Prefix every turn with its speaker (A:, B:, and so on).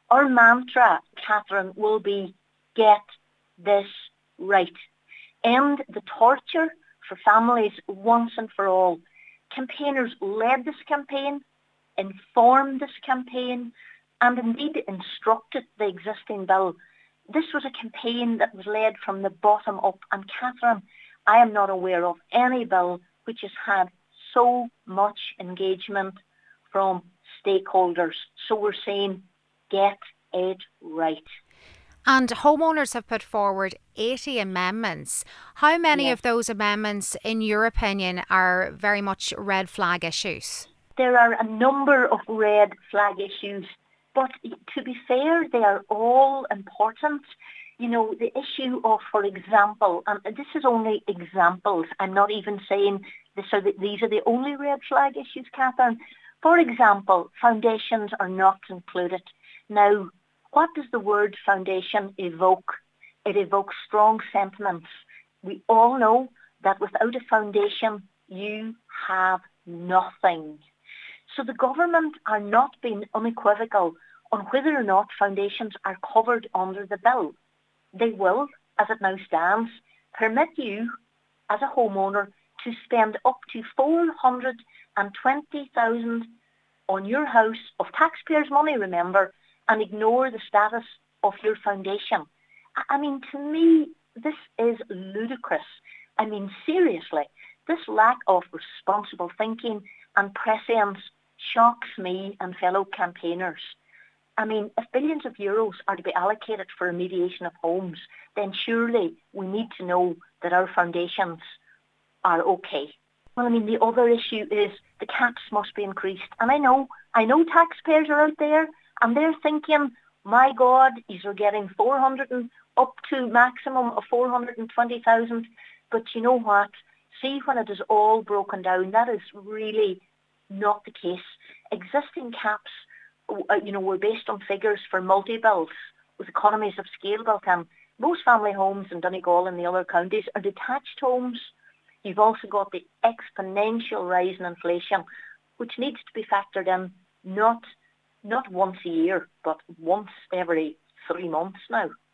A: Our mantra, Catherine, will be get this right. End the torture for families once and for all. Campaigners led this campaign, informed this campaign, and indeed instructed the existing bill. This was a campaign that was led from the bottom up. And Catherine, I am not aware of any bill which has had so much engagement from stakeholders. So we're saying, get it right.
B: And homeowners have put forward 80 amendments. How many of those amendments, in your opinion, are very much red flag issues?
A: There are a number of red flag issues, but to be fair, they are all important. You know, the issue of, for example, and this is only examples, I'm not even saying these are the only red flag issues, Catherine. For example, foundations are not included. Now, what does the word foundation evoke? It evokes strong sentiments. We all know that without a foundation, you have nothing. So the government are not being unequivocal on whether or not foundations are covered under the bill. They will, as it now stands, permit you as a homeowner to spend up to $420,000 on your house of taxpayers' money, remember, and ignore the status of your foundation. I mean, to me, this is ludicrous. I mean, seriously, this lack of responsible thinking and prescience shocks me and fellow campaigners. I mean, if billions of euros are to be allocated for remediation of homes, then surely we need to know that our foundations are okay. Well, I mean, the other issue is the caps must be increased. And I know taxpayers are out there and they're thinking, my God, these are getting 400 and up to maximum of 420,000. But you know what? See, when it is all broken down, that is really not the case. Existing caps, were based on figures for multi-bills with economies of scale built in. Most family homes in Donegal and the other counties are detached homes. You've also got the exponential rise in inflation, which needs to be factored in not once a year, but once every 3 months now.